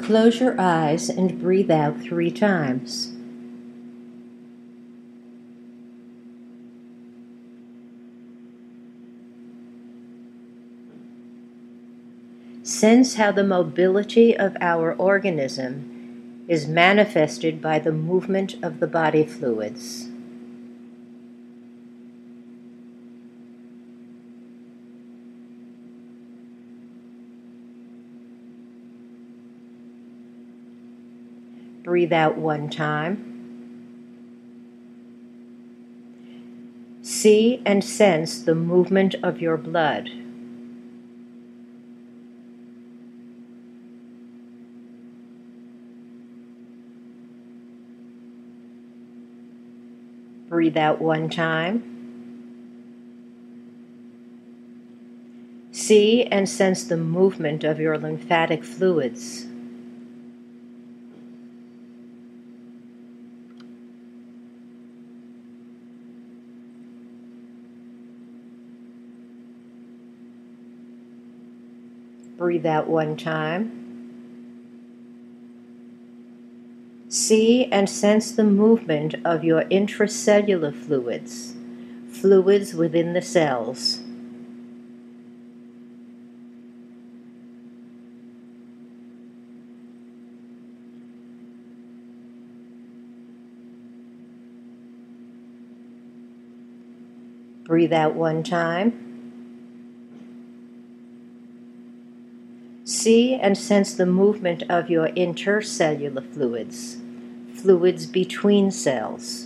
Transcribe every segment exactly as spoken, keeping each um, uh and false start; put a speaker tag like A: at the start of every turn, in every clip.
A: Close your eyes and breathe out three times. Sense how the mobility of our organism is manifested by the movement of the body fluids. Breathe out one time. See and sense the movement of your blood. Breathe out one time. See and sense the movement of your lymphatic fluids. Breathe out one time. See and sense the movement of your intracellular fluids, fluids within the cells. Breathe out one time. See and sense the movement of your intercellular fluids, fluids between cells.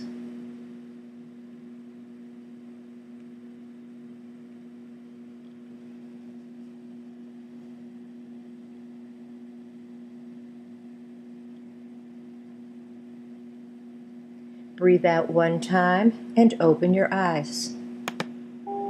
A: Breathe out one time and open your eyes.